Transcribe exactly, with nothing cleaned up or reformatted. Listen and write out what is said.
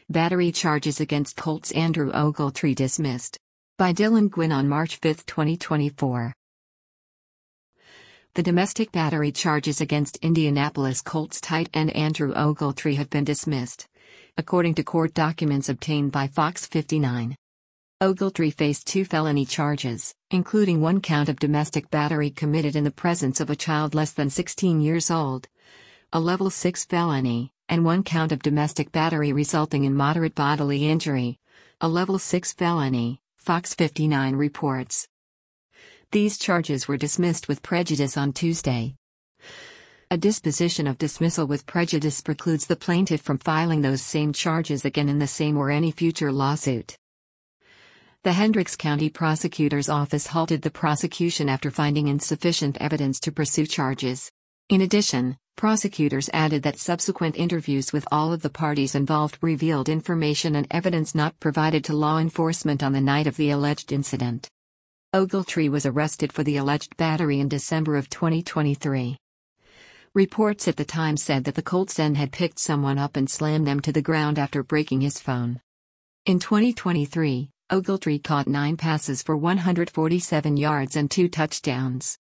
Battery charges against Colts Andrew Ogletree dismissed. By Dylan Gwynn on March fifth, twenty twenty-four. The domestic battery charges against Indianapolis Colts tight end Andrew Ogletree have been dismissed, according to court documents obtained by Fox fifty-nine. Ogletree faced two felony charges, including one count of domestic battery committed in the presence of a child less than sixteen years old, a level six felony, and one count of domestic battery resulting in moderate bodily injury, a level six felony, Fox fifty-nine reports. These charges were dismissed with prejudice on Tuesday. A disposition of dismissal with prejudice precludes the plaintiff from filing those same charges again in the same or any future lawsuit. The Hendricks County Prosecutor's Office halted the prosecution after finding insufficient evidence to pursue charges. In addition, prosecutors added that subsequent interviews with all of the parties involved revealed information and evidence not provided to law enforcement on the night of the alleged incident. Ogletree was arrested for the alleged battery in December of twenty twenty-three. Reports at the time said that the Colts then had picked someone up and slammed them to the ground after breaking his phone. In twenty twenty-three, Ogletree caught nine passes for one hundred forty-seven yards and two touchdowns.